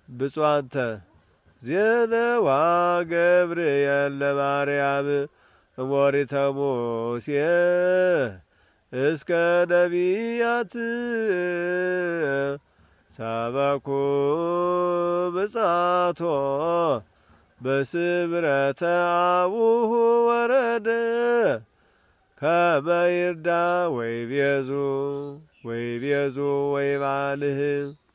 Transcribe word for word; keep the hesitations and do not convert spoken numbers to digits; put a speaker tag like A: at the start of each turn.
A: ብፁዓንተ ዜነዋ ገብርኤል ለማርያም እሞሪተ ሙሴ እስከ ነቢያት ሰበኩ ብጻቶ በስብረተ አቡሁ ወረደ ከመ ይርዳ ወይቤዙ ወይቤዙ ወይባልህ